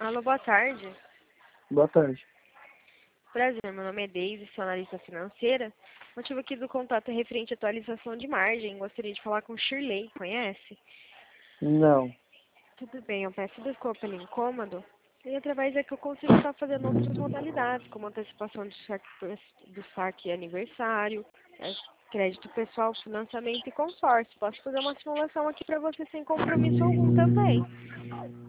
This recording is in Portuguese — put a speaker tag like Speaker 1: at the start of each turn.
Speaker 1: Alô, boa tarde.
Speaker 2: Boa tarde.
Speaker 1: Prazer, meu nome é Deise, sou analista financeira. O motivo aqui do contato é referente à atualização de margem. Gostaria de falar com Shirley, conhece?
Speaker 2: Não.
Speaker 1: Tudo bem, eu peço desculpa pelo incômodo. E através daqui eu consigo estar fazendo outras modalidades, como antecipação do saque aniversário, crédito pessoal, financiamento e consórcio. Posso fazer uma simulação aqui para você sem compromisso algum também.